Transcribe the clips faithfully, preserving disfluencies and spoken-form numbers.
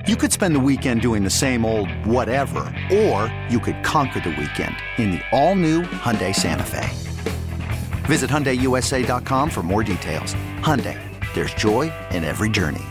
You could spend the weekend doing the same old whatever, or you could conquer the weekend in the all-new Hyundai Santa Fe. Visit Hyundai U S A dot com for more details. Hyundai, there's joy in every journey.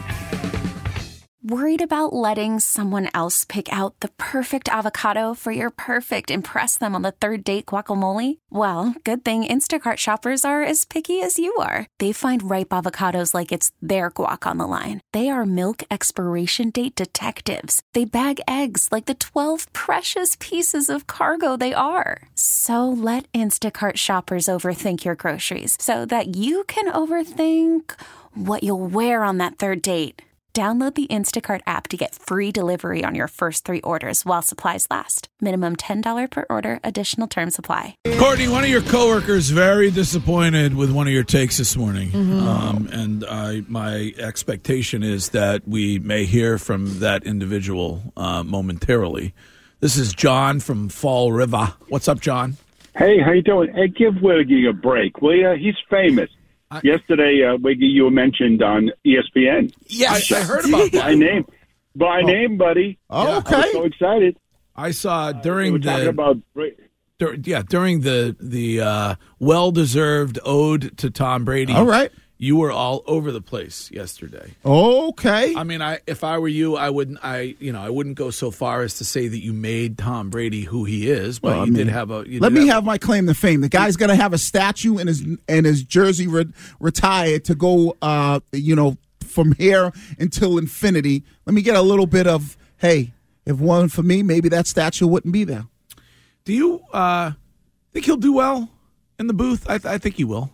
Worried about letting someone else pick out the perfect avocado for your perfect impress them on the third date guacamole? Well, good thing Instacart shoppers are as picky as you are. They find ripe avocados like it's their guac on the line. They are milk expiration date detectives. They bag eggs like the twelve precious pieces of cargo they are. So let Instacart shoppers overthink your groceries so that you can overthink what you'll wear on that third date. Download the Instacart app to get free delivery on your first three orders while supplies last. Minimum ten dollars per order. Additional terms apply. Courtney, one of your coworkers very disappointed with one of your takes this morning. Mm-hmm. Um, and I, my expectation is that we may hear from that individual uh, momentarily. This is John from Fall River. What's up, John? Hey, how you doing? Hey, give Wiggy a break, will you? He's famous. I, Yesterday, uh, Wiggy, you were mentioned on E S P N. Yes, I, I heard about that. By name, by oh. name, buddy. Oh, yeah, okay. I was so excited. I saw during uh, we were the talking about dur- yeah during the the uh, well-deserved ode to Tom Brady. All right. You were all over the place yesterday. Okay. I mean, I if I were you, I wouldn't. I you know, I wouldn't go so far as to say that you made Tom Brady who he is, but well, you I mean, did have a. You let did me have, have my claim to fame. The guy's going to have a statue in his in his jersey re- retired to go, uh, you know, from here until infinity. Let me get a little bit of hey. If one for me, maybe that statue wouldn't be there. Do you uh, think he'll do well in the booth? I, th- I think he will.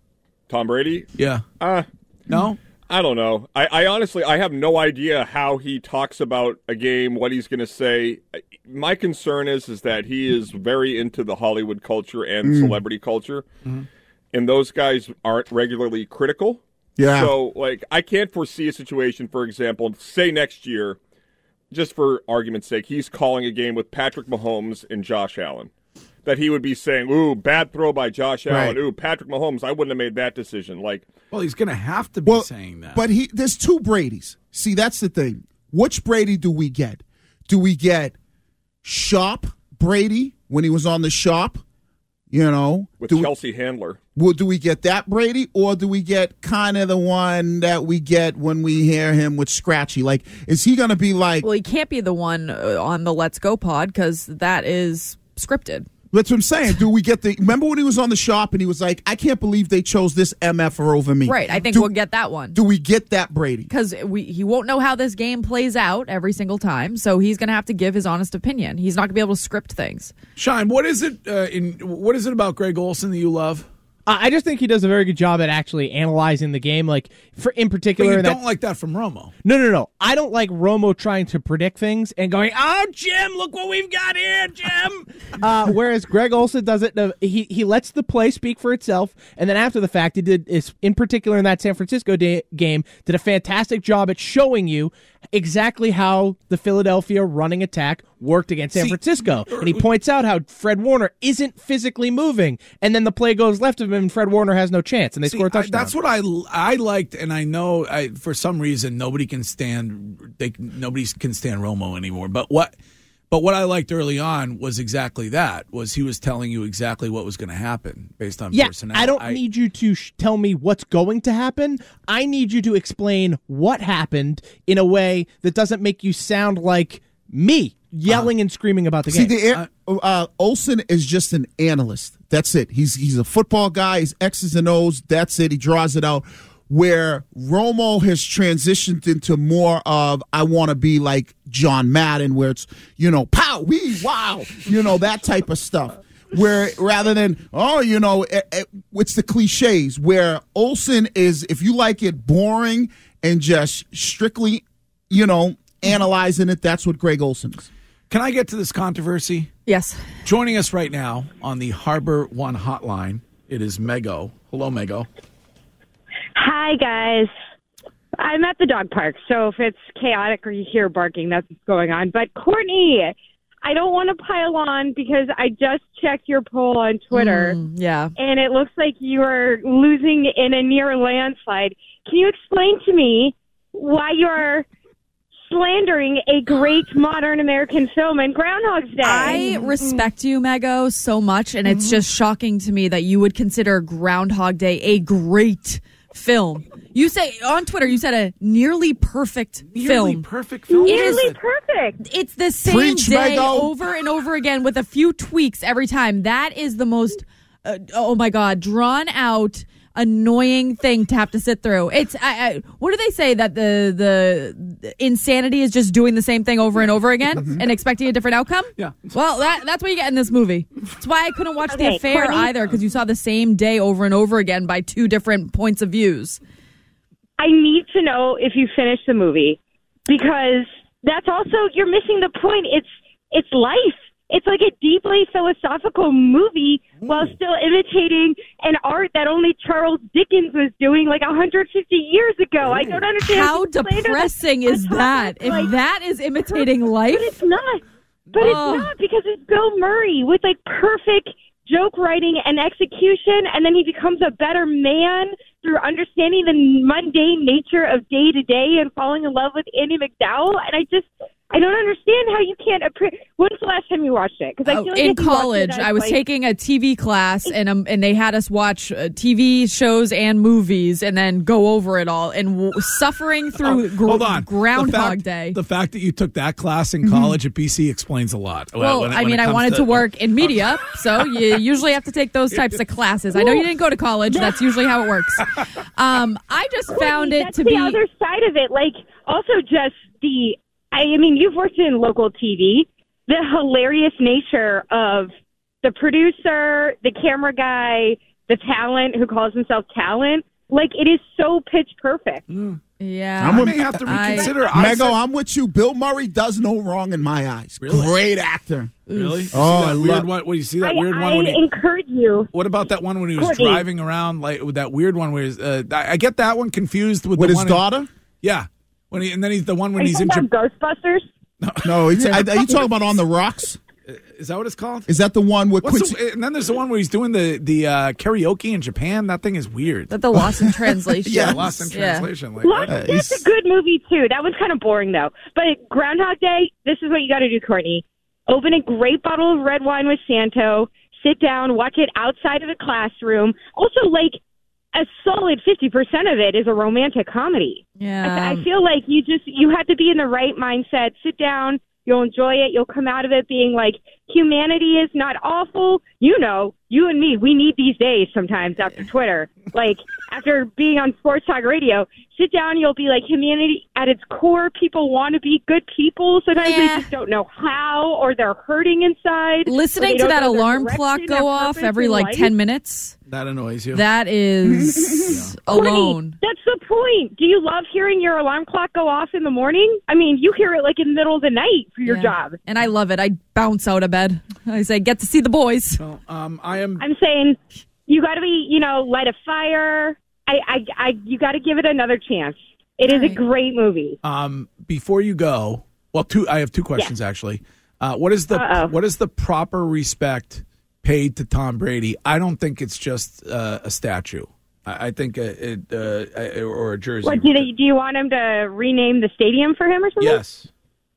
Tom Brady? Yeah. Uh, no? I don't know. I, I honestly, I have no idea how he talks about a game, what he's going to say. My concern is is that he is very into the Hollywood culture and mm. celebrity culture, mm-hmm. and those guys aren't regularly critical. Yeah. So, like, I can't foresee a situation, for example, say next year, just for argument's sake, he's calling a game with Patrick Mahomes and Josh Allen. That he would be saying, ooh, bad throw by Josh Allen. Right. Ooh, Patrick Mahomes, I wouldn't have made that decision. Like, well, he's going to have to be well, saying that. But he, there's two Bradys. See, that's the thing. Which Brady do we get? Do we get Sharp Brady when he was on the Sharp? You know, with do Chelsea we, Handler. Well, do we get that Brady, or do we get kind of the one that we get when we hear him with Scratchy? Like, is he going to be like? Well, he can't be the one on the Let's Go pod because that is scripted. That's what I'm saying. Do we get the? Remember when he was on the Shop and he was like, "I can't believe they chose this M F er over me." Right. I think do, we'll get that one. Do we get that Brady? Because we he won't know how this game plays out every single time, so he's going to have to give his honest opinion. He's not going to be able to script things. Shine, what is it? Uh, in what is it about Greg Olsen that you love? I just think he does a very good job at actually analyzing the game, like for in particular. But you that, don't like that from Romo. No, no, no. I don't like Romo trying to predict things and going, "Oh, Jim, look what we've got here, Jim." uh, whereas Greg Olsen does it. Uh, he he lets the play speak for itself, and then after the fact, he did is in particular in that San Francisco day, game did a fantastic job at showing you exactly how the Philadelphia running attack worked against San See, Francisco. And he points out how Fred Warner isn't physically moving, and then the play goes left of him, and Fred Warner has no chance, and they See, score a touchdown. I, that's what I, I liked, and I know I, for some reason nobody can stand they nobody can stand Romo anymore. But what but what I liked early on was exactly that. Was he was telling you exactly what was going to happen based on yeah, personality. I don't I, need you to sh- tell me what's going to happen. I need you to explain what happened in a way that doesn't make you sound like me yelling uh, and screaming about the see, game. See, the uh, Olsen is just an analyst. That's it. He's he's a football guy. He's X's and O's. That's it. He draws it out. Where Romo has transitioned into more of, I want to be like John Madden, where it's, you know, pow, wee, wow, you know, that type of stuff. Where rather than, oh, you know, it, it, it's the cliches, where Olsen is, if you like it boring and just strictly, you know, analyzing it, that's what Greg Olsen is. Can I get to this controversy? Yes. Joining us right now on the Harbor One hotline, it is Mego. Hello, Mego. Hi, guys. I'm at the dog park, so if it's chaotic or you hear barking, that's what's going on. But, Courtney, I don't want to pile on because I just checked your poll on Twitter. Mm, yeah. And it looks like you are losing in a near landslide. Can you explain to me why you're slandering a great modern American film in Groundhog's Day. I respect you, Mego, so much, and it's just shocking to me that you would consider Groundhog Day a great film. You say on Twitter, you said a nearly perfect Nearly film. perfect film. It Nearly is- perfect. It's the same Preach, day Mego. over and over again with a few tweaks every time. That is the most, uh, oh my God, drawn out, annoying thing to have to sit through. It's I, I, what do they say that the the insanity is just doing the same thing over and over again Mm-hmm. and expecting a different outcome? Yeah. Well, that that's what you get in this movie. That's why I couldn't watch The Okay, Affair Courtney. either, because you saw the same day over and over again by two different points of views. I need to know if you finished the movie, because that's also, you're missing the point. It's it's life. It's like a deeply philosophical movie while still imitating an art that only Charles Dickens was doing like one hundred fifty years ago. I don't understand. How the slander depressing that's- is that's that? like- If that is imitating life, But it's not. But Oh. it's not, because it's Bill Murray with like perfect joke writing and execution, and then he becomes a better man through understanding the mundane nature of day to day and falling in love with Andy McDowell. And I just, I don't understand how you can't appreciate. When's the last time you watched it? Because I Oh, feel like in if you watched college, it, I was like, taking a T V class, and um, and they had us watch uh, T V shows and movies, and then go over it all. And w- suffering through gr- Hold on. Groundhog the fact, Day. The fact that you took that class in college at B C explains a lot. well, when it- I when mean, it I comes wanted to, work in media, so you usually have to take those types of classes. I know you didn't go to college. That's usually how it works. Um, I just found it that's to the be. other side of it. Like, also just the, I mean, you've worked in local T V. The hilarious nature of the producer, the camera guy, the talent who calls himself talent. Like, it is so pitch perfect. Yeah, I'm I with- may have to I- reconsider. I Mego, said- I'm with you. Bill Murray does no wrong in my eyes. Really? Great actor. Really? You see Oh, that I weird love- one. What do you see that I, weird I one? When he, encourage you. what about that one when he was Courtney. driving around, like with that weird one where he's, uh, I I get that one confused with With the his one daughter? In, yeah, when he and then he's the one when Are you he's in. talking Japan. about Ghostbusters? No, it's, are you talking about On the Rocks? Is that what it's called? Is that the one with What's Quincy? the, and then there's the one where he's doing the the uh, karaoke in Japan. That thing is weird. that the lost in translation. Yeah, lost in Yeah. translation. Like, Lost, what? that's a good movie, too. That one's kind of boring, though. But Groundhog Day, this is what you got to do, Courtney. Open a great bottle of red wine with Santo. Sit down, watch it outside of the classroom. Also, like, a solid fifty percent of it is a romantic comedy. Yeah. I, I feel like you just, you have to be in the right mindset. Sit down. You'll enjoy it. You'll come out of it being like, humanity is not awful. You know, you and me, we need these days sometimes after Twitter. Like, after being on Sports Talk Radio, sit down, you'll be like, humanity at its core, people want to be good people. Sometimes Yeah. they just don't know how, or they're hurting inside. or Listening they to don't that know their alarm clock direction, go their off purpose every in like life. ten minutes, That annoys you. that is Courtney, alone. that's the point. Do you love hearing your alarm clock go off in the morning? I mean, you hear it like in the middle of the night for your Yeah. job. And I love it. I bounce out of bed. I say, get to see the boys. Well, um, I am. I'm saying you got to be, you know, light a fire. I, I, I you got to give it another chance. It is Right. a great movie. Um, before you go, well, two. I have two questions actually. Uh, what is the Uh-oh. what is the proper respect paid to Tom Brady? I don't think it's just uh, a statue. I, I think a, it uh, or a jersey. What do they? Do you want him to rename the stadium for him or something? Yes.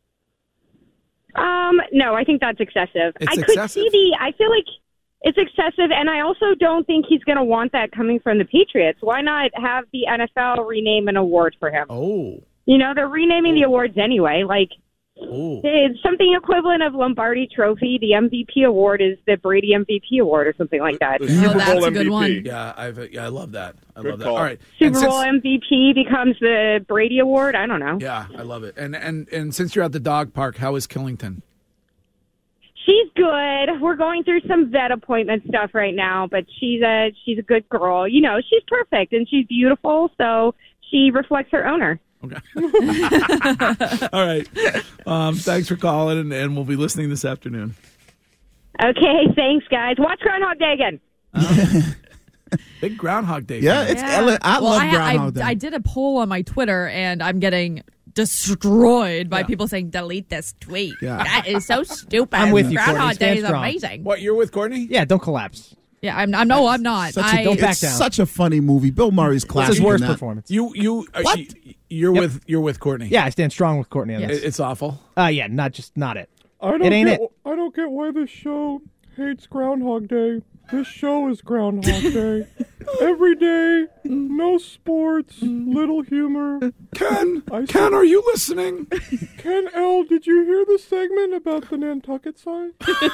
Um, no, I think that's excessive. It's I could excessive? see the. I feel like it's excessive, and I also don't think he's going to want that coming from the Patriots. Why not have the N F L rename an award for him? Oh. You know, they're renaming the awards anyway. Like, Oh. it's something equivalent of Lombardi Trophy. The M V P award is the Brady M V P award or something like that. The Super that's Bowl a good M V P. one. Yeah, I've yeah, I love that. I Good love that. call. All right. And Super Bowl since- M V P becomes the Brady award. I don't know. Yeah, I love it. And and and since you're at the dog park, how is Killington? She's good. We're going through some vet appointment stuff right now, but she's a she's a good girl. You know, she's perfect and she's beautiful, so she reflects her owner. Okay. All right. Um, thanks for calling, and, and we'll be listening this afternoon. Okay, thanks, guys. Watch Groundhog Day again. Big Groundhog Day. Yeah, fan. it's ele- I well, love I, Groundhog Day. I, I did a poll on my Twitter, and I'm getting destroyed by people saying, delete this tweet. Yeah. That is so stupid. I'm with you, Courtney. Groundhog Day Stand is strong. amazing. What, you're with Courtney? Yeah, don't collapse. Yeah, I'm. I'm no, I'm not. Such I, a, don't back it's down. such a funny movie. Bill Murray's It's classic. his worst in that. performance. You you uh, What? you- you're Yep. with you're with Courtney. Yeah, I stand strong with Courtney on It- this. it's awful. Uh, yeah, not just not it. I don't It ain't get, it. I don't get why this show hates Groundhog Day. This show is Groundhog Day. Every day, no sports, little humor. Ken, I Ken, are you listening? Ken L., did you hear the segment about the Nantucket sign?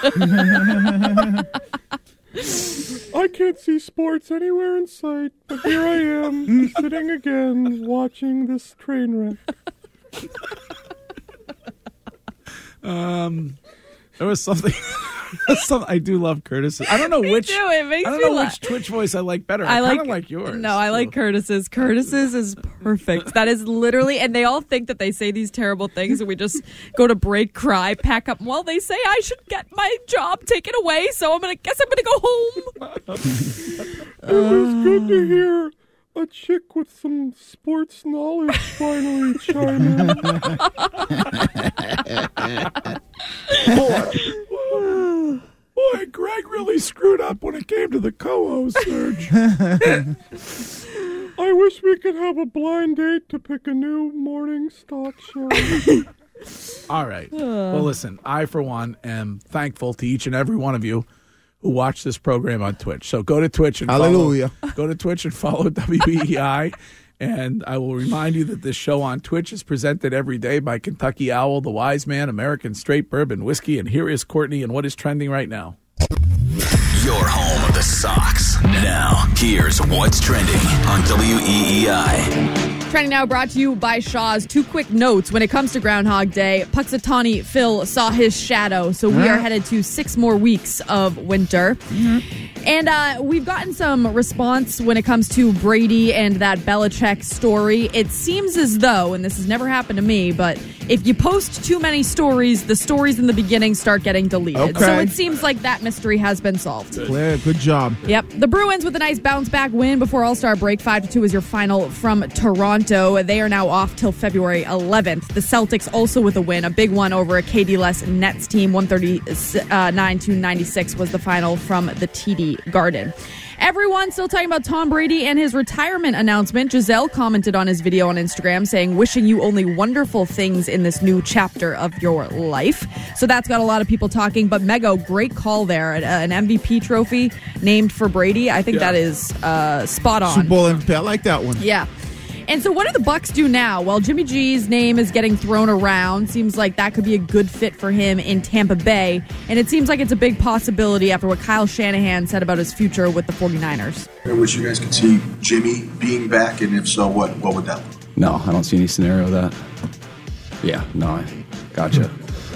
I can't see sports anywhere in sight, but here I am, sitting again, watching this train wreck. Um, there was something. something I do love Curtis. I don't know Me which. too. It makes I don't me know laugh. which Twitch voice I like better. I I, like kind of like yours. No, I like so. Curtis's. Curtis's is perfect. That is literally, and they all think that they say these terrible things, and we just go to break, cry, pack up. Well, they say I should get my job taken away, so I'm gonna guess I'm gonna go home. It was good to hear a chick with some sports knowledge finally chime in. Boy, Greg really screwed up when it came to the co-host search. I wish we could have a blind date to pick a new morning stock show. All right. Well, listen, I, for one, am thankful to each and every one of you who watch this program on Twitch. So go to Twitch and Hallelujah. follow. Go to Twitch and follow W E E I. And I will remind you that this show on Twitch is presented every day by Kentucky Owl, The Wise Man, American Straight Bourbon Whiskey. And here is Courtney and what is trending right now. Your home of the Sox. Now, here's what's trending on W E E I. Trending now brought to you by Shaw's. Two quick notes when it comes to Groundhog Day. Puxatawny Phil saw his shadow, so we are headed to six more weeks of winter. Mm-hmm. And uh, we've gotten some response when it comes to Brady and that Belichick story. It seems as though, and this has never happened to me, but if you post too many stories, the stories in the beginning start getting deleted. Okay. So it seems like that mystery has been solved. Yeah, good job. Yep. The Bruins with a nice bounce-back win before All-Star break. five to two is your final from Toronto. They are now off till February eleventh. The Celtics also with a win, a big one over a Katie-less Nets team. one thirty-nine to ninety-six was the final from the T D Garden. Everyone still talking about Tom Brady and his retirement announcement. Giselle commented on his video on Instagram saying, wishing you only wonderful things in this new chapter of your life. So that's got a lot of people talking. But Mego, great call there. An M V P trophy named for Brady. I think Yeah. that is uh, spot on. Super Bowl M V P. I like that one. Yeah. And so what do the Bucks do now? Well, Jimmy G's name is getting thrown around. Seems like that could be a good fit for him in Tampa Bay. And it seems like it's a big possibility after what Kyle Shanahan said about his future with the 49ers. I wish you guys could see Jimmy being back, and if so, what what would that look like? No, I don't see any scenario of that. Yeah, no, I gotcha.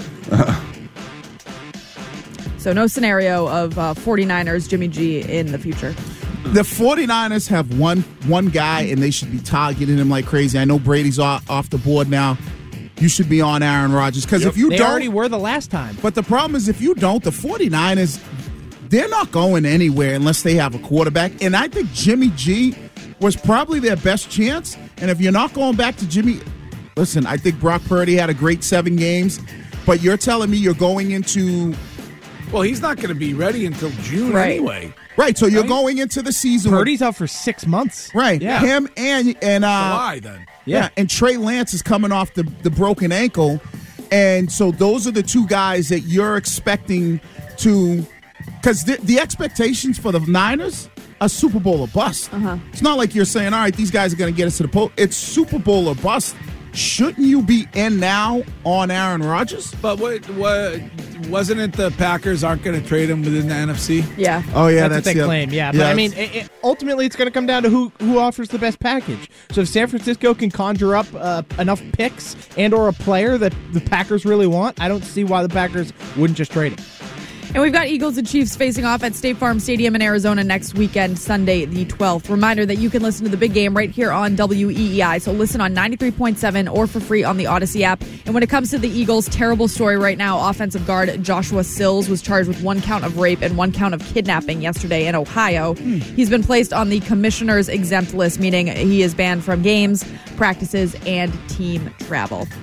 So no scenario of uh, 49ers Jimmy G in the future. The 49ers have one one guy, and they should be targeting him like crazy. I know Brady's off, off the board now. You should be on Aaron Rodgers. Because Yep. if you They don't, already were the last time. But the problem is if you don't, the 49ers, they're not going anywhere unless they have a quarterback. And I think Jimmy G was probably their best chance. And if you're not going back to Jimmy, listen, I think Brock Purdy had a great seven games. But you're telling me you're going into... Well, he's not going to be ready until June Right. anyway. Right, so you're Right. going into the season. with- Purdy's out for six months. Right, Yeah. him and... and uh, July, then. Yeah. and Trey Lance is coming off the, the broken ankle. And so those are the two guys that you're expecting to... Because the, the expectations for the Niners are Super Bowl or bust. Uh-huh. It's not like you're saying, all right, these guys are going to get us to the post. It's Super Bowl or bust. Shouldn't you be in now on Aaron Rodgers? But what, what wasn't it the Packers aren't going to trade him within the N F C? Yeah. Oh, yeah, that's, that's, what they the- claim. Yeah, but I mean, it, it, ultimately, it's going to come down to who who offers the best package. So if San Francisco can conjure up uh, enough picks and or a player that the Packers really want, I don't see why the Packers wouldn't just trade him. And we've got Eagles and Chiefs facing off at State Farm Stadium in Arizona next weekend, Sunday the twelfth. Reminder that you can listen to the big game right here on W E E I. So listen on ninety-three point seven or for free on the Odyssey app. And when it comes to the Eagles, terrible story right now. Offensive guard Joshua Sills was charged with one count of rape and one count of kidnapping yesterday in Ohio. He's been placed on the commissioner's exempt list, meaning he is banned from games, practices, and team travel.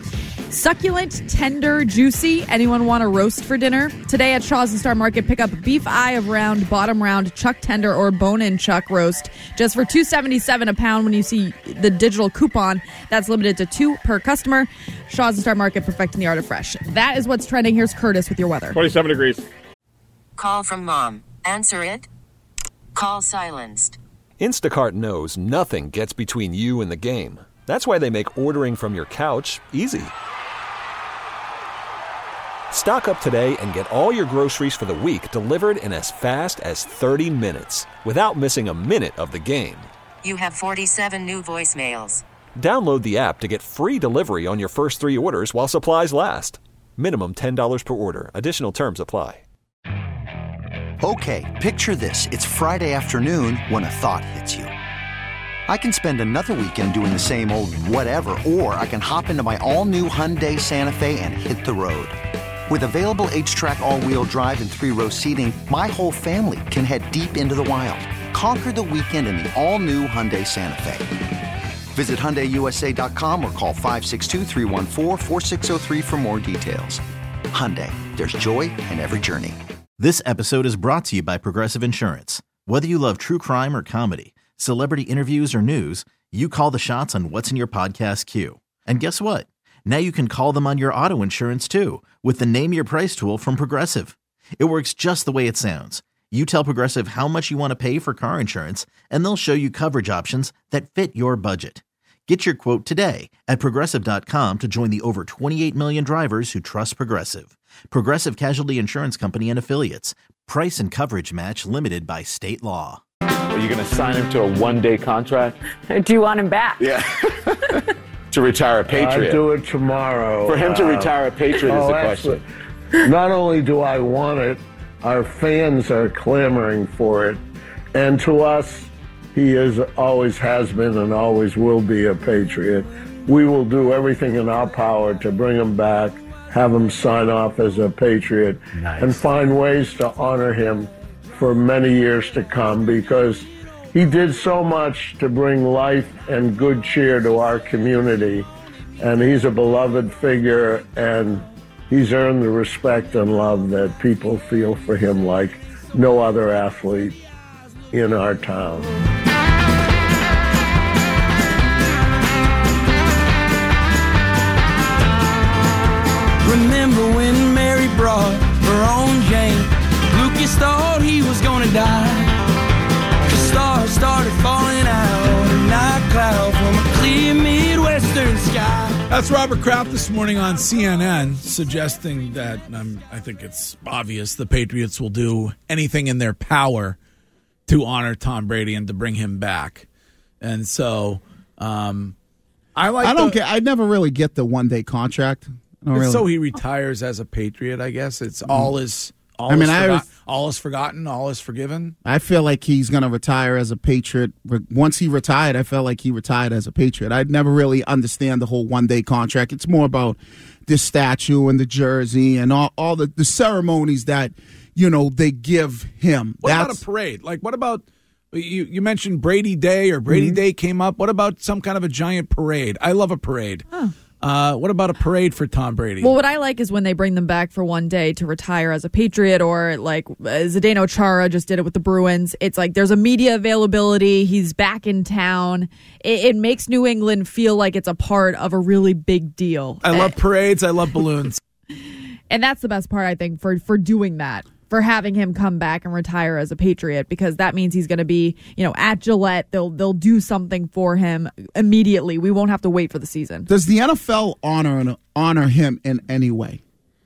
Succulent, tender, juicy. Anyone want a roast for dinner? Today at Shaw's and Star Market, pick up beef eye of round, bottom round, chuck tender, or bone-in chuck roast just for two dollars and seventy-seven cents a pound when you see the digital coupon. That's limited to two per customer. Shaw's and Star Market, perfecting the art of fresh. That is what's trending. Here's Curtis with your weather. twenty-seven degrees. Call from mom. Answer it. Call silenced. Instacart knows nothing gets between you and the game. That's why they make ordering from your couch easy. Stock up today and get all your groceries for the week delivered in as fast as thirty minutes without missing a minute of the game. You have forty-seven new voicemails. Download the app to get free delivery on your first three orders while supplies last. Minimum ten dollars per order. Additional terms apply. Okay, picture this. It's Friday afternoon when a thought hits you. I can spend another weekend doing the same old whatever, or I can hop into my all-new Hyundai Santa Fe and hit the road. With available H-Track all-wheel drive and three-row seating, my whole family can head deep into the wild. Conquer the weekend in the all-new Hyundai Santa Fe. Visit Hyundai U S A dot com or call five six two, three one four, four six zero three for more details. Hyundai, there's joy in every journey. This episode is brought to you by Progressive Insurance. Whether you love true crime or comedy, celebrity interviews or news, you call the shots on what's in your podcast queue. And guess what? Now you can call them on your auto insurance too with the Name Your Price tool from Progressive. It works just the way it sounds. You tell Progressive how much you want to pay for car insurance, and they'll show you coverage options that fit your budget. Get your quote today at Progressive dot com to join the over twenty-eight million drivers who trust Progressive. Progressive Casualty Insurance Company and Affiliates. Price and coverage match limited by state law. Are you going to sign him to a one-day contract? Do you want him back? Yeah. To retire a Patriot. I'll do it tomorrow. For him to uh, retire a Patriot oh, is the actually, question. Not only do I want it, our fans are clamoring for it. And to us, he is always has been and always will be a Patriot. We will do everything in our power to bring him back, have him sign off as a Patriot, nice. And find ways to honor him for many years to come, because he did so much to bring life and good cheer to our community. And he's a beloved figure, and he's earned the respect and love that people feel for him like no other athlete in our town. Remember when Mary brought her own Jane? Lucas thought he was gonna die. The stars started falling out, a night cloud from a clear Midwestern sky. That's Robert Kraft this morning on C N N, suggesting that, um, I think it's obvious, the Patriots will do anything in their power to honor Tom Brady and to bring him back. And so, um, I like I don't the, get, I never really get the one-day contract. Really. So he retires as a Patriot, I guess. It's all is all I mean, is I forgot, was, all is forgotten, all is forgiven. I feel like he's going to retire as a Patriot. Once he retired, I felt like he retired as a Patriot. I'd never really understand the whole one-day contract. It's more about the statue and the jersey and all, all the, the ceremonies that, you know, they give him. What That's, about a parade? Like, what about, you, you mentioned Brady Day or Brady mm-hmm. Day came up. What about some kind of a giant parade? I love a parade. Huh. Uh, what about a parade for Tom Brady? Well, what I like is when they bring them back for one day to retire as a Patriot, or like uh, Zdeno Chara just did it with the Bruins. It's like there's a media availability. He's back in town. It, it makes New England feel like it's a part of a really big deal. I love parades. I love balloons. And that's the best part, I think, for, for doing that, for having him come back and retire as a Patriot, because that means he's going to be, you know, at Gillette. They'll they'll do something for him immediately. We won't have to wait for the season. Does the N F L honor honor him in any way?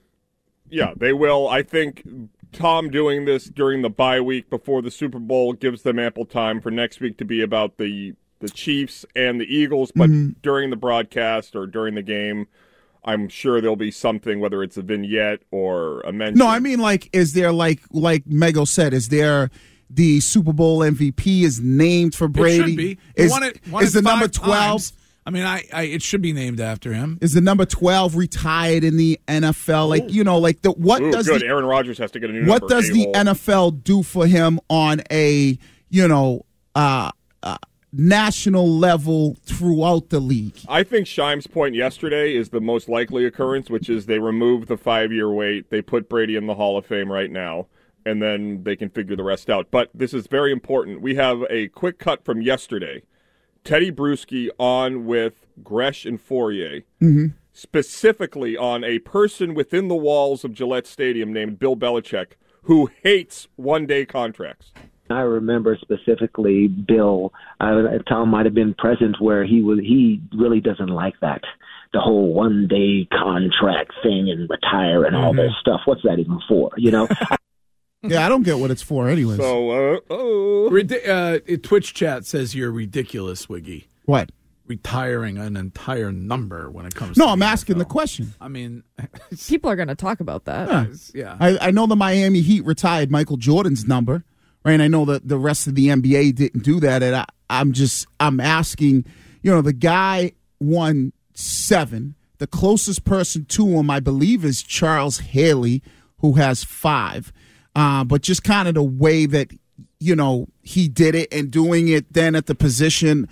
Yeah, they will. I think Tom doing this during the bye week before the Super Bowl gives them ample time for next week to be about the the Chiefs and the Eagles, but mm-hmm. during the broadcast or during the game, I'm sure there'll be something, whether it's a vignette or a mention. No, I mean, like, is there, like like Mego said, is there the Super Bowl M V P is named for Brady? It should be. Is, won it, won is it the number twelve? Times. I mean, I, I it should be named after him. Is the number twelve retired in the N F L? Like, you know, like the what Ooh, does good. the, Aaron Rodgers has to get a new what number. does the N F L do for him on a, you know, uh, uh national level throughout the league. I think Scheim's point yesterday is the most likely occurrence, which is they remove the five-year wait, they put Brady in the Hall of Fame right now, and then they can figure the rest out. But this is very important. We have a quick cut from yesterday. Teddy Bruschi on with Gresh and Fourier, mm-hmm. specifically on a person within the walls of Gillette Stadium named Bill Belichick, who hates one-day contracts. I remember specifically Bill. Uh, Tom might have been present where he was. He really doesn't like that, the whole one-day contract thing and retire and all mm-hmm. this stuff. What's that even for? You know. Yeah, I don't get what it's for, anyways. So, uh, oh, Ridi- uh, Twitch chat says you're ridiculous, Wiggy. What? Retiring an entire number when it comes. No, to I'm the asking N F L. the question. I mean, people are going to talk about that. Yeah, yeah. I, I know the Miami Heat retired Michael Jordan's number. Right, and I know that the rest of the N B A didn't do that, and I, I'm just I'm asking, you know, the guy won seven. The closest person to him, I believe, is Charles Haley, who has five. Uh, but just kind of the way that, you know, he did it and doing it then at the position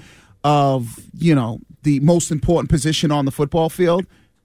of, you know, the most important position on the football field.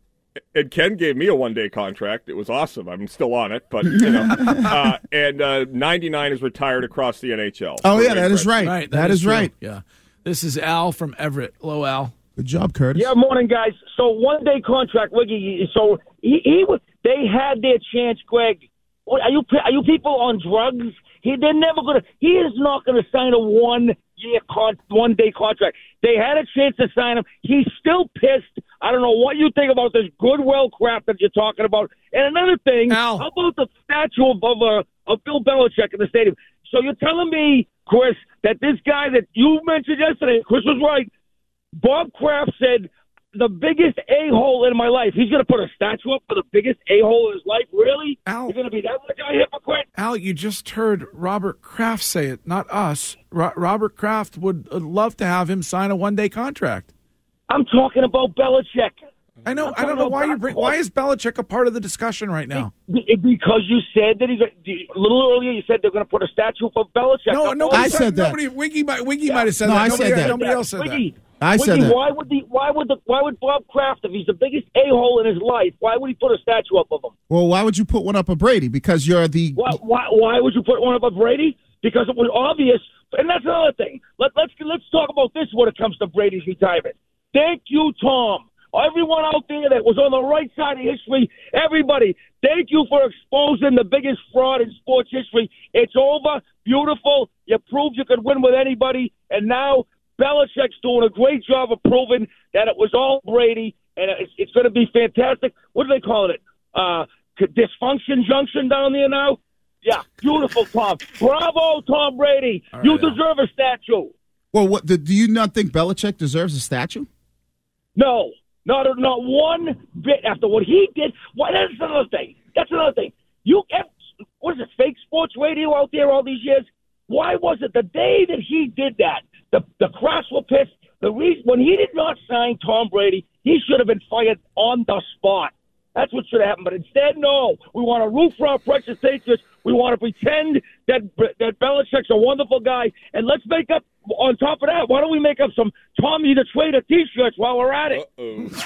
And Ken gave me a one-day contract. It was awesome. I'm still on it, but you know. uh, and uh, ninety-nine is retired across the N H L. Oh, so yeah, that is right. Right, that, that is, is true. right. Yeah. This is Al from Everett. Hello, Al. Good job, Curtis. Yeah, morning, guys. So one-day contract, Wiggy. So he, he was. They had their chance, Greg. What, are you are you people on drugs? He they're never gonna. He is not gonna sign a one-year con, one-day contract. They had a chance to sign him. He's still pissed. I don't know what you think about this Goodwill crap that you're talking about. And another thing, Al. how about the statue of of, uh, of Bill Belichick in the stadium? So you're telling me, Chris, that this guy that you mentioned yesterday, Chris was right. Bob Kraft said, the biggest a-hole in my life. He's going to put a statue up for the biggest a-hole in his life? Really? Al. You're going to be that much of a hypocrite? Al, you just heard Robert Kraft say it, not us. Ro- Robert Kraft would uh, love to have him sign a one-day contract. I'm talking about Belichick. I know. I don't know why you bring. Why is Belichick a part of the discussion right now? Because you said that he's a little earlier. You said they're going to put a statue for Belichick. No, up. nobody I said that. Nobody, Wiggy, might- Wiggy Yeah. might have said No, that. I Nobody, said that. nobody else said Wiggy, that. I Wiggy, said that. Why would the why would the why would Bob Kraft, if he's the biggest a-hole in his life, why would he put a statue up of him? Well, why would you put one up of Brady? Because you're the. Why, why, why would you put one up of Brady? Because it was obvious. And that's another thing. Let, let's let's talk about this when it comes to Brady's retirement. Thank you, Tom. Everyone out there that was on the right side of history, everybody, thank you for exposing the biggest fraud in sports history. It's over. Beautiful. You proved you could win with anybody. And now Belichick's doing a great job of proving that it was all Brady, and it's, it's going to be fantastic. What do they call it? Uh, dysfunction junction down there now? Yeah, beautiful, Tom. Bravo, Tom Brady. All right, you Al. deserve a statue. Well, what do you not think Belichick deserves a statue? No, not not one bit after what he did. Why? That's another thing. That's another thing. You get what is it? Fake sports radio out there all these years. Why was it the day that he did that? The the crowds were pissed. The reason when he did not sign Tom Brady, he should have been fired on the spot. That's what should have happened. But instead, no. We want to root for our precious Patriots. We want to pretend that that Belichick's a wonderful guy. And let's make up, on top of that, why don't we make up some Tommy the Trader T-shirts while we're at it?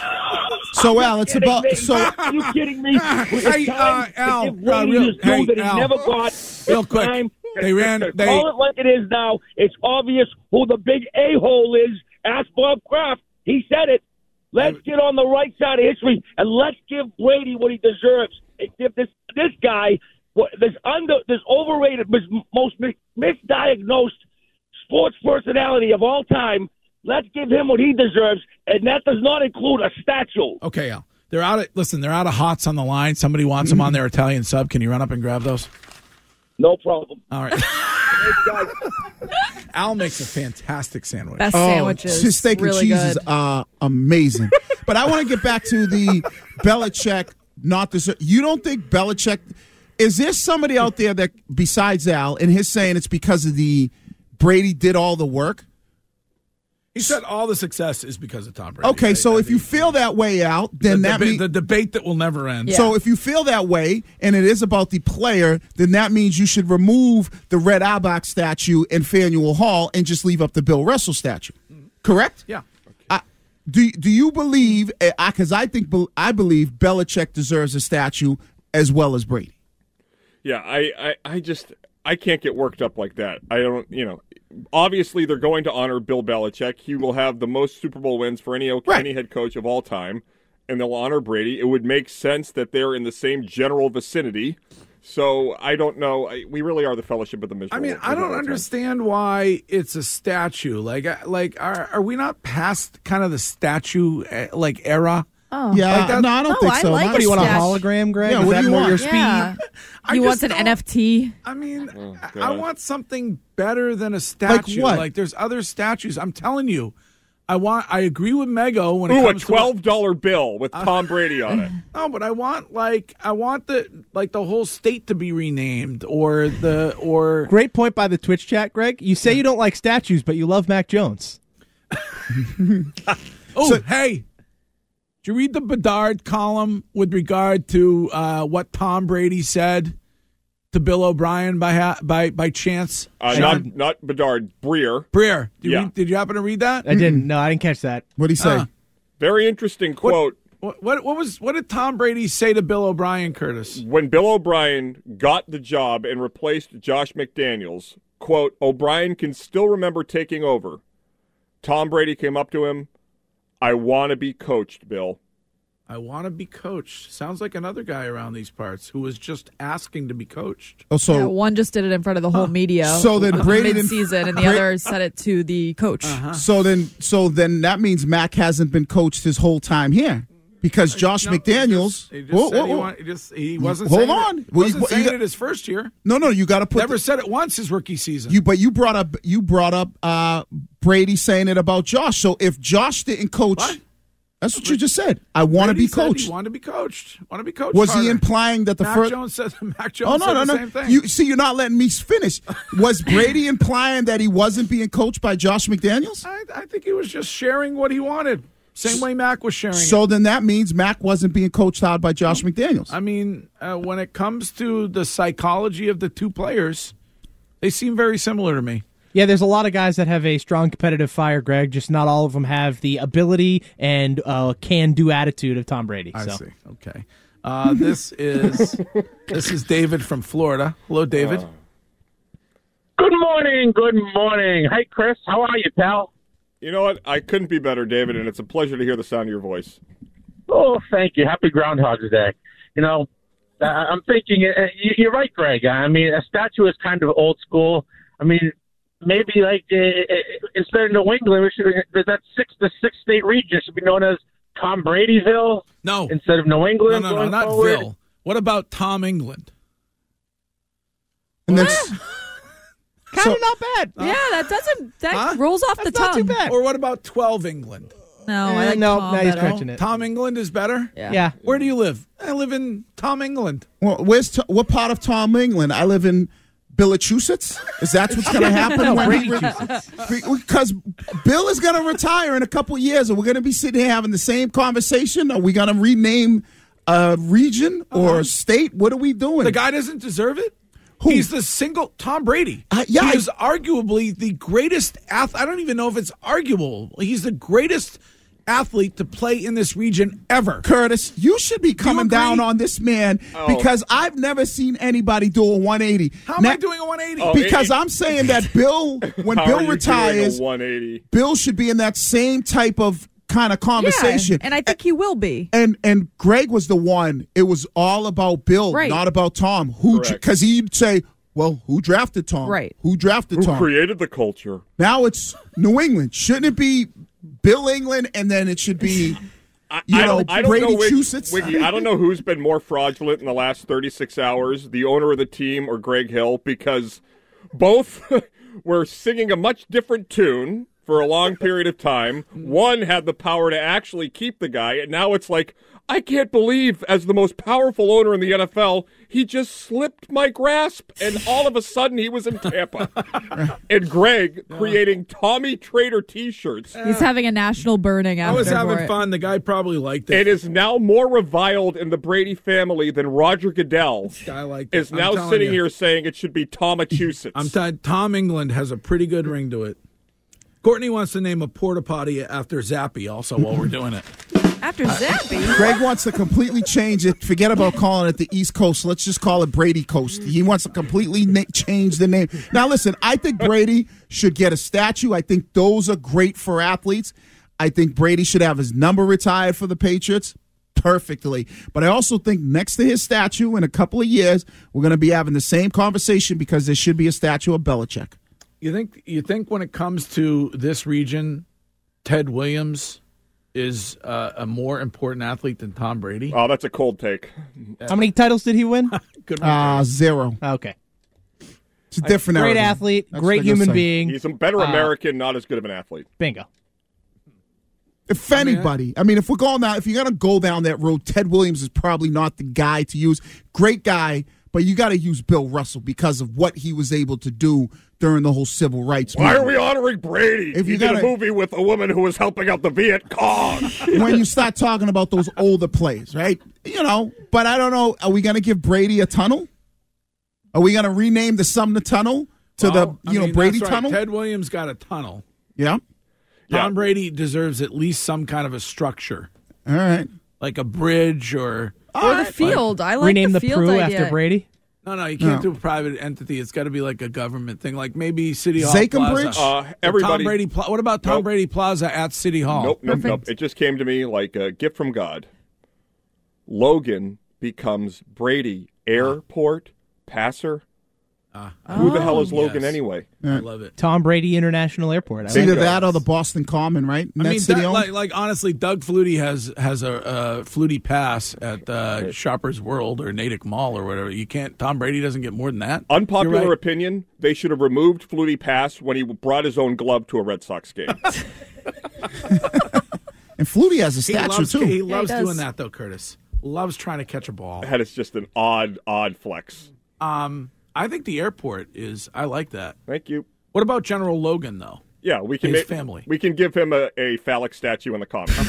So, Al, it's about. Me? So, Are you kidding me? It's Hey, time uh, to Al, give Brady uh, real- his due hey, that he Al. never got. Real It's quick. time to- They ran- to they- call it like it is now. It's obvious who the big a-hole is. Ask Bob Kraft. He said it. Let's get on the right side of history, and let's give Brady what he deserves. And give this this guy, what- this under, this overrated, mis- most mis- misdiagnosed sports personality of all time. Let's give him what he deserves, and that does not include a statue. Okay, Al. They're out of listen. They're out of hots on the line. Somebody wants them on their Italian sub. Can you run up and grab those? No problem. All right. Al makes a fantastic sandwich. Best oh, sandwiches. his steak really and cheese good. is uh, amazing. But I want to get back to the Belichick not deserve. You don't think Belichick? Is there somebody out there that besides Al and his saying it's because of the Brady did all the work? He said all the success is because of Tom Brady. Okay, right? so I if you feel that way out, then the that deba- means the debate that will never end. Yeah. So if you feel that way, and it is about the player, then that means you should remove the Red Auerbach statue in Faneuil Hall and just leave up the Bill Russell statue. Correct? Yeah. I, do Do you believe? Because I, I think I believe Belichick deserves a statue as well as Brady. Yeah, I, I, I just I can't get worked up like that. I don't, you know. Obviously, they're going to honor Bill Belichick. He will have the most Super Bowl wins for any, right. any head coach of all time, and they'll honor Brady. It would make sense that they're in the same general vicinity. So I don't know. I, we really are the fellowship of the miserable. I mean, I don't understand why it's a statue. Like, like, are are we not past kind of the statue like era? Oh, yeah. Like that, no, I don't oh, think I so. like What do you want, a stash. hologram, Greg? Yeah, Is what that do you more want? your speed? Yeah. I He just wants an don't- N F T. I mean, Oh, I God. want something better than a statue. what? Like, there's other statues. I'm telling you, I want. I agree with Mego when it Ooh, a comes twelve dollar bill with Tom Brady on it. to. No, but I want like I want the like the whole state to be renamed or the or. Great point by the Twitch chat, Greg. You say you don't like statues, but you love Mac Jones. Oh, so, hey. Did you read the Bedard column with regard to uh, what Tom Brady said to Bill O'Brien by ha- by by chance? Uh, not not Bedard, Breer. Breer. Did, Yeah. you, did you happen to read that? I didn't. No, I didn't catch that. What'd he say? Uh, Very interesting quote. What, what what was what did Tom Brady say to Bill O'Brien, Curtis? When Bill O'Brien got the job and replaced Josh McDaniels, quote, O'Brien can still remember taking over. Tom Brady came up to him. I want to be coached, Bill. I want to be coached. Sounds like another guy around these parts who was just asking to be coached. Oh, so Yeah, one just did it in front of the whole media. So then Brady didn't- mid-season, and the Bra- other said it to the coach. Uh-huh. so then so then that means Mac hasn't been coached his whole time here because Josh No, he McDaniels. just- He just, Whoa, said whoa, he, whoa. want- he just he wasn't. Hold saying on. It, Well, wasn't you- saying you got- it his first year. No, no, you got to put. Never the- said it once his rookie season. You, but you brought up you brought up uh, Brady saying it about Josh. So if Josh didn't coach, What? that's what you just said. I want to Brady be said coached. He wanted to be coached. Want to be coached. Was harder. he implying that the Mac first? Jones said. Mac Jones Oh no, said no, the no! same thing. You see, you're not letting me finish. Was Brady implying that he wasn't being coached by Josh McDaniels? I, I think he was just sharing what he wanted. Same way Mac was sharing. So it. then that means Mac wasn't being coached out by Josh McDaniels. I mean, uh, when it comes to the psychology of the two players, they seem very similar to me. Yeah, there's a lot of guys that have a strong competitive fire, Greg. Just not all of them have the ability and uh, can-do attitude of Tom Brady. I so. see. Okay. Uh, this is this is David from Florida. Hello, David. Good morning. Good morning. Hey, Chris. How are you, pal? You know what? I couldn't be better, David, and it's a pleasure to hear the sound of your voice. Oh, thank you. Happy Groundhog's Day. You know, uh, I'm thinking, uh, you- you're right, Greg. I mean, a statue is kind of old school. I mean, maybe like uh, instead of New England, we should that six the sixth state region should be known as Tom Bradyville. No, instead of New No, England. no, no, going not forward. Ville. What about Tom England? And that's Kind of not bad. Yeah, that doesn't that Huh? rolls off the tongue. Not too bad. Or what about twelve England? No, Eh, I like no, Tom now he's better. crunching it. Tom England is better? Yeah. Yeah. Where do you live? I live in Tom England. well, where's to, what part of Tom England? I live in Billachusetts. Is that what's going to happen? No, when he re- Brady-chusetts. because Bill is going to retire in a couple of years, and we're going to be sitting here having the same conversation. Are we going to rename a region or Uh-huh. a state? What are we doing? The guy doesn't deserve it? Who? He's the single Tom Brady. Uh, yeah, he I- is arguably the greatest athlete. I don't even know if it's arguable. He's the greatest athlete to play in this region ever. Curtis, you should be coming agree? down on this man Oh. because I've never seen anybody do a one eighty. How am Now- I doing a one eighty? Oh, Because it- I'm saying that Bill, when How are Bill you retires, doing a one eighty? Bill should be in that same type of kind of conversation. Yeah, and I think he will be. And and Greg was the one. It was all about Bill, Right. not about Tom. Who? Correct. Because he'd say, "Well, who drafted Tom? Right. Who drafted Who Tom? created the culture? Now it's New England. Shouldn't it be Bill England? And then it should be, I, you I know, don't, I don't Brady know which, Chusets? Wiggy, I don't know who's been more fraudulent in the last thirty-six hours, the owner of the team or Greg Hill, because both were singing a much different tune for a long period of time. One had the power to actually keep the guy, and now it's like, I can't believe, as the most powerful owner in the N F L, he just slipped my grasp, and all of a sudden he was in Tampa. And Greg creating Tommy Trader T-shirts. He's having a national burning I after was having for it. fun. The guy probably liked it. It is now more reviled in the Brady family than Roger Goodell. I like is I'm now telling sitting you. here saying it should be Tomachusetts. I'm telling Tom England has a pretty good ring to it. Courtney wants to name a porta potty after Zappy also while we're doing it. After Zappy? Greg wants to completely change it. Forget about calling it the East Coast. Let's just call it Brady Coast. He wants to completely na- change the name. Now, listen, I think Brady should get a statue. I think those are great for athletes. I think Brady should have his number retired for the Patriots perfectly. But I also think next to his statue in a couple of years, we're going to be having the same conversation because there should be a statue of Belichick. You think you think when it comes to this region, Ted Williams is uh, a more important athlete than Tom Brady? Oh, that's a cold take. How many titles did he win? Good Uh, zero. Okay. It's a different Great era. athlete, That's great what I gotta human say. being. He's a better Uh, American, not as good of an athlete. Bingo. If anybody, I mean, if we're going down, if you're going to go down that road, Ted Williams is probably not the guy to use. Great guy, but you got to use Bill Russell because of what he was able to do during the whole civil rights Why are movement. we honoring Brady? If he you did gotta- a movie with a woman who was helping out the Viet Cong. When you start talking about those older plays, right? You know, but I don't know. Are we going to give Brady a tunnel? Are we going to rename the Sumner Tunnel to Well, the I you know mean, Brady that's right. Tunnel? Ted Williams got a tunnel. Yeah. Tom Brady deserves at least some kind of a structure, All right. like a bridge or Or the field. I like Rename the, the, field Pru idea. after Brady. No, no, you can't No. do a private entity. It's got to be like a government thing, like maybe City Hall Zachem Plaza. Bridge? Uh, Or everybody- Tom Brady. Pla- what about Tom Nope. Brady Plaza at City Hall? Nope, nope, Perfect. nope. It just came to me like a gift from God. Logan becomes Brady Airport Passer. Uh, Who the hell is Oh, Logan yes. anyway? I love it. Tom Brady International Airport. I It's like either Bingo. that or the Boston Common, right? I Net mean, City Doug- owned? like, like honestly, Doug Flutie has has a uh, Flutie pass at uh, Shoppers World or Natick Mall or whatever. You can't. Tom Brady doesn't get more than that. Unpopular You're right. opinion, they should have removed Flutie Pass when he brought his own glove to a Red Sox game. And Flutie has a He statue loves, too. he he loves does. doing that though, Curtis. Loves trying to catch a ball. That is just an odd, odd flex. Um, I think the airport is. I like that. Thank you. What about General Logan though? Yeah, we can His ma- family. We can give him a, a phallic statue in the comics.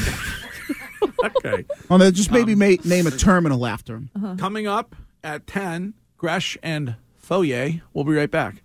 Okay. Well, they just maybe ma- name a terminal after him. Coming up at ten, Gresh and Foyer. We'll be right back.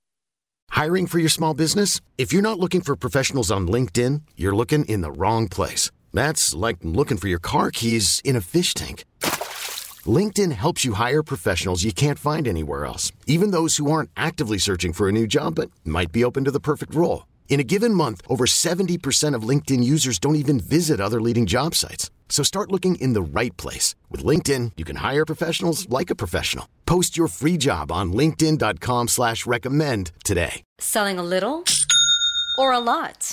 Hiring for your small business? If you're not looking for professionals on LinkedIn, you're looking in the wrong place. That's like looking for your car keys in a fish tank. LinkedIn helps you hire professionals you can't find anywhere else, even those who aren't actively searching for a new job but might be open to the perfect role. In a given month, over seventy percent of LinkedIn users don't even visit other leading job sites. So start looking in the right place. With LinkedIn, you can hire professionals like a professional. Post your free job on linkedin.com slash recommend today. Selling a little or a lot?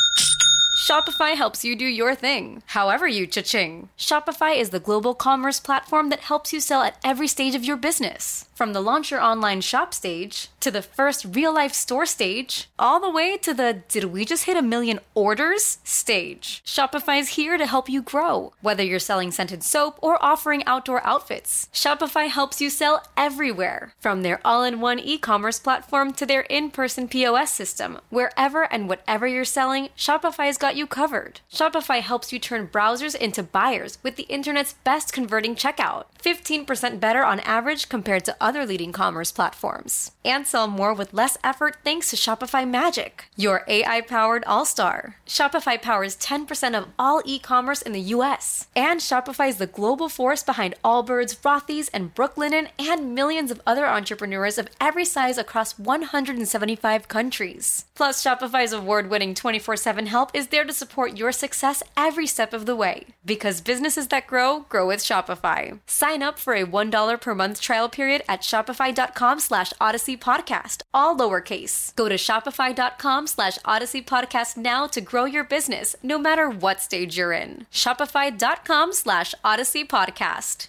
Shopify helps you do your thing, however you cha-ching. Shopify is the global commerce platform that helps you sell at every stage of your business. From the launch your online shop stage, to the first real-life store stage, all the way to the did we just hit a million orders stage. Shopify's here to help you grow. Whether you're selling scented soap or offering outdoor outfits, Shopify helps you sell everywhere. From their all-in-one e-commerce platform to their in-person P O S system, wherever and whatever you're selling, Shopify's got you covered. Shopify helps you turn browsers into buyers with the internet's best converting checkout. fifteen percent better on average compared to other leading commerce platforms. And sell more with less effort thanks to Shopify Magic, your A I-powered all-star. Shopify powers ten percent of all e-commerce in the U S. And Shopify is the global force behind Allbirds, Rothy's, and Brooklinen, and millions of other entrepreneurs of every size across one hundred seventy-five countries. Plus, Shopify's award-winning twenty-four seven help is there to support your success every step of the way. Because businesses that grow, grow with Shopify. Sign up for a one dollar per month trial period at shopify.com slash odyssey podcast, all lowercase. Go to shopify.com slash odyssey podcast now to grow your business, no matter what stage you're in. Shopify.com slash odyssey podcast.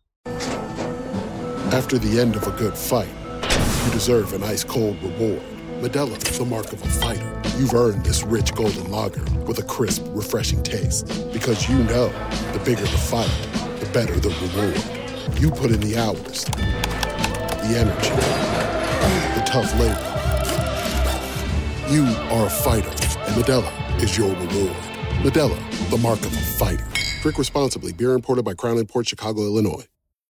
After the end of a good fight, you deserve an ice-cold reward. Modelo is the mark of a fighter. You've earned this rich golden lager with a crisp, refreshing taste. Because you know, the bigger the fight, the better the reward. You put in the hours, the energy, the tough labor. You are a fighter, and Modelo is your reward. Modelo, the mark of a fighter. Drink responsibly. Beer imported by Crown Imports, Chicago, Illinois.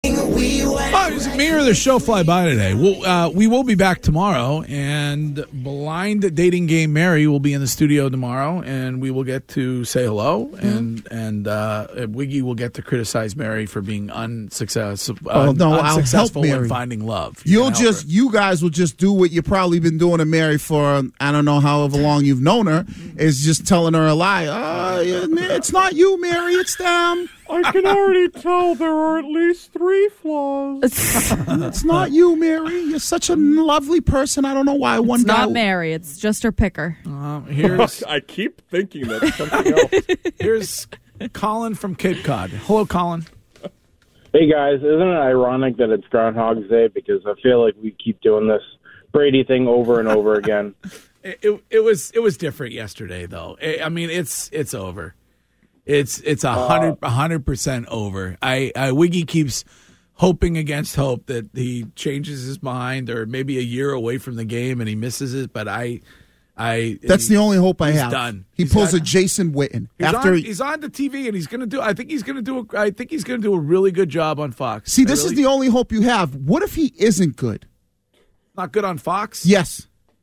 Oh, just mirror the show fly by today. We'll, uh, we will be back tomorrow, and Blind Dating Game Mary will be in the studio tomorrow, and we will get to say hello, and and uh, Wiggy will get to criticize Mary for being unsuccessful, Oh, no, I'll unsuccessful help in Mary. finding love. You You'll can help just, her. you guys will just do what you've probably been doing to Mary for, I don't know, however long you've known her, is just telling her a lie. Uh, it's not you, Mary, it's them. I can already tell there are at least three flaws. It's not you, Mary. You're such a lovely person. I don't know why one It's guy. not Mary. It's just her picker. Um, here's I keep thinking that's something else. here's Colin from Cape Cod. Hello, Colin. Hey, guys. Isn't it ironic that it's Groundhog's Day? Because I feel like we keep doing this Brady thing over and over again. It, it, it was it was different yesterday, though. I I mean, it's it's over. It's it's a hundred a hundred percent over. I, I Wiggy keeps hoping against hope that he changes his mind, or maybe a year away from the game and he misses it. But I, I That's the only hope I he's have. Done. He He's pulls got- a Jason Witten He's, after. on, he- he's on the T V and he's going to do. I think he's going to do. A, I think he's going to do a really good job on Fox. See, I this really- is the only hope you have. What if he isn't good? not good on Fox. Yes.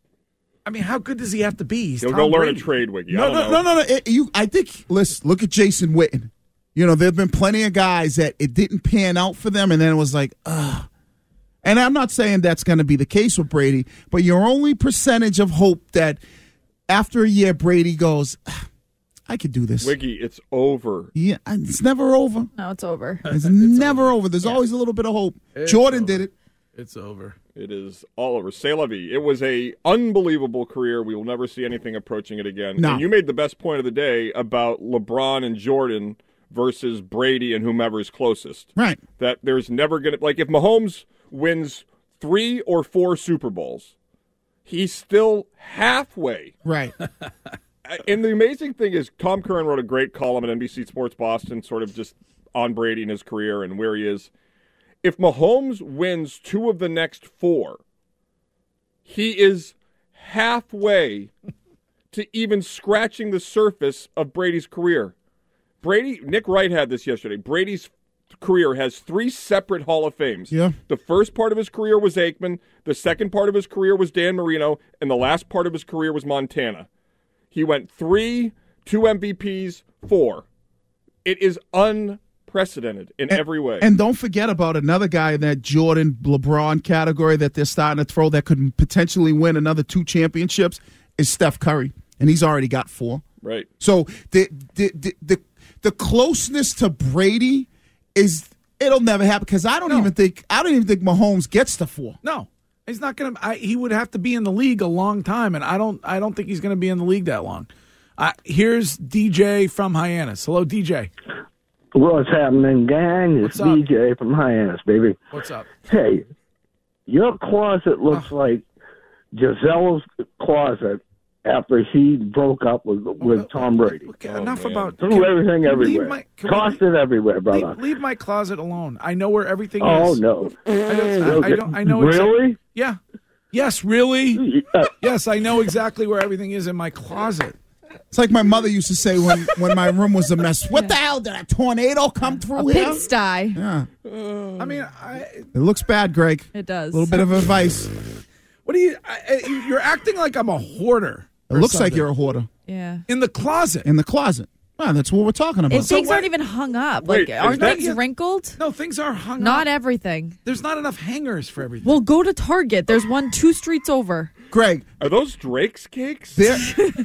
I mean, how good does he have to be? He's He'll Tom go learn Brady. a trade, Wiggy. I No, don't no, know. no, no, no. It- you, I think. Listen, look at Jason Witten. You know, there have been plenty of guys that it didn't pan out for them, and then it was like, ugh. And I'm not saying that's going to be the case with Brady, but your only percentage of hope that after a year Brady goes, "Ah, I could do this. Wiggy, it's over. Yeah, it's never over. No, it's over. It's, never over. There's always a little bit of hope. It's Jordan over. did it. It's over. It is all over. C'est la vie. It was a unbelievable career. We will never see anything approaching it again. No. And you made the best point of the day about LeBron and Jordan versus Brady and whomever's closest. Right. That there's never going to, like, if Mahomes wins three or four Super Bowls, he's still halfway. Right. And the amazing thing is, Tom Curran wrote a great column at N B C Sports Boston, sort of just on Brady and his career and where he is. If Mahomes wins two of the next four, he is halfway to even scratching the surface of Brady's career. Brady, Nick Wright had this yesterday. Brady's career has three separate Hall of Fames. Yeah. The first part of his career was Aikman. The second part of his career was Dan Marino. And the last part of his career was Montana. He went three, two M V Ps, four. It is unprecedented in And- every way. And don't forget about another guy in that Jordan LeBron category that they're starting to throw that could potentially win another two championships is Steph Curry. And he's already got four. Right. So the the the the, the closeness to Brady is it'll never happen because I don't even think I don't even think Mahomes gets to four. No, he's not going to. He would have to be in the league a long time, and I don't. I don't think he's going to be in the league that long. Uh, here's D J from Hyannis. Hello, D J. What's happening, gang? It's What's up? D J from Hyannis, baby. What's up? Hey, your closet looks like Giselle's closet after he broke up with with Tom Brady. Enough about Threw everything Can we leave everywhere. my- can we Tossed it everywhere, brother. Leave, leave my closet alone. I know where everything Oh, is. no. I don't. I, I don't. I know. exa- Really? yeah. Yes. Really. Yes. I know exactly where everything is in my closet. It's like my mother used to say when, when my room was a mess. What the hell? Did a tornado come through A here? pigsty. Yeah. I mean, I, It looks bad, Greg. It does. A little bit of advice. what do you? I, I- you're acting like I'm a hoarder. It or looks like something. you're a hoarder. Yeah. In the closet. In the closet. Wow, that's what we're talking about. And things aren't even hung up. Wait, Like, is aren't that- things wrinkled? No, things are hung Not up. everything. There's not enough hangers for everything. Well, go to Target. There's one two streets over. Greg, Are those Drake's cakes? there,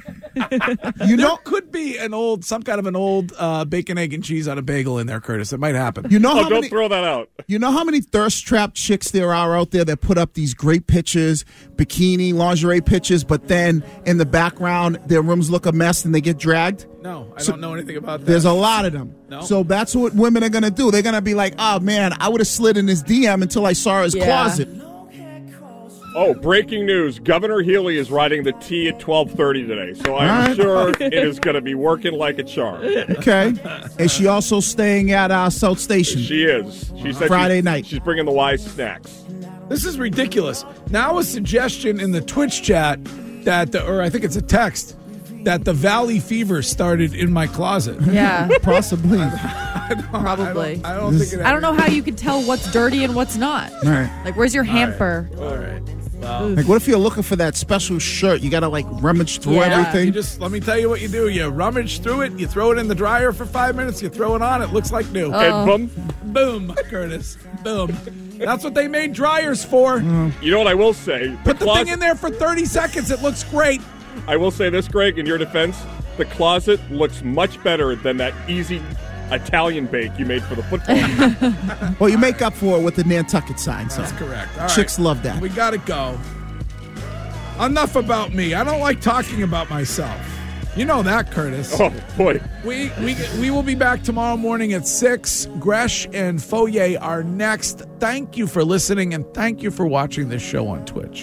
You know, could be an old, some kind of an old uh, bacon, egg, and cheese on a bagel in there, Curtis. It might happen. you know Oh, how don't many, throw that out. you know how many thirst trap chicks there are out there that put up these great pictures, bikini, lingerie pictures, but then in the background their rooms look a mess and they get dragged? No, I So- don't know anything about that. There's a lot of them. No. So that's what women are going to do. They're going to be like, oh, man, I would have slid in his D M until I saw his Yeah. closet. Oh, breaking news. Governor Healy is riding the T at twelve thirty today, so I'm right. sure it is going to be working like a charm. Okay. Is she also staying at uh, South Station? She is. She said Friday she's, night. She's bringing the wise snacks. This is ridiculous. Now a suggestion in the Twitch chat that, the, or I think it's a text, that the Valley Fever started in my closet. Yeah. Possibly. I don't, Probably. I don't, I don't think it I don't know how you can tell what's dirty and what's not. All right. Like, where's your hamper? All right. Well, Like, what if you're looking for that special shirt? You got to, like, rummage through Yeah. everything? You just let me tell you what you do. You rummage through it. You throw it in the dryer for five minutes. You throw it on. It looks like new. Oh. And boom. Boom, Curtis. Boom. That's what they made dryers for. You know what I will say? Put the closet- thing in there for thirty seconds. It looks great. I will say this, Greg, in your defense, the closet looks much better than that easy Italian bake you made for the football game. Well, you make up for it with the Nantucket sign. So. That's correct. All Chicks right. love that. We got to go. Enough about me. I don't like talking about myself. You know that, Curtis. Oh, boy. We we we will be back tomorrow morning at six. Gresh and Foyer are next. Thank you for listening, and thank you for watching this show on Twitch.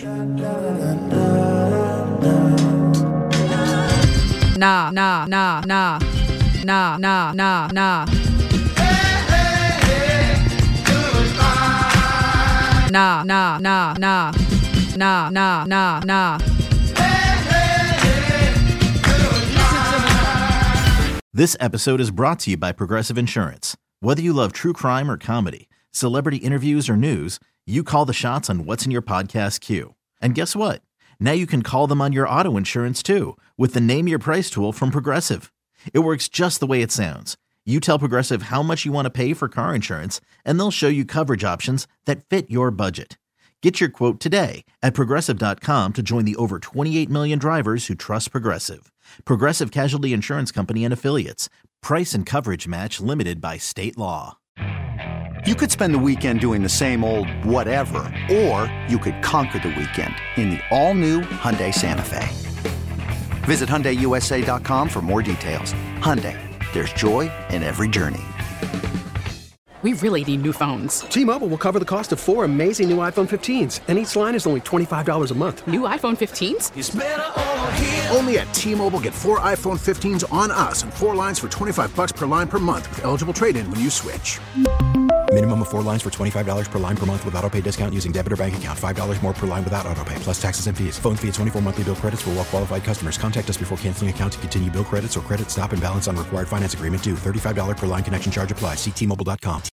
Nah, nah, nah, nah. Nah, nah, nah, nah. Nah, nah, nah, nah. Nah, nah, nah, nah. This episode is brought to you by Progressive Insurance. Whether you love true crime or comedy, celebrity interviews or news, you call the shots on what's in your podcast queue. And guess what? Now you can call them on your auto insurance too with the Name Your Price tool from Progressive. It works just the way it sounds. You tell Progressive how much you want to pay for car insurance, and they'll show you coverage options that fit your budget. Get your quote today at Progressive dot com to join the over twenty-eight million drivers who trust Progressive. Progressive Casualty Insurance Company and Affiliates. Price and coverage match limited by state law. You could spend the weekend doing the same old whatever, or you could conquer the weekend in the all-new Hyundai Santa Fe. Visit Hyundai U S A dot com for more details. Hyundai, there's joy in every journey. We really need new phones. T-Mobile will cover the cost of four amazing new iPhone fifteens, and each line is only twenty-five dollars a month. New iPhone fifteens? It's better over here. Only at T-Mobile, get four iPhone fifteens on us and four lines for twenty-five bucks per line per month with eligible trade-in when you switch. Minimum of four lines for twenty-five dollars per line per month with autopay discount using debit or bank account. five dollars more per line without autopay, plus taxes and fees. Phone fee at twenty-four monthly bill credits for well-qualified customers. Contact us before canceling account to continue bill credits or credit stop and balance on required finance agreement due. thirty-five dollars per line connection charge applies. See T Mobile dot com.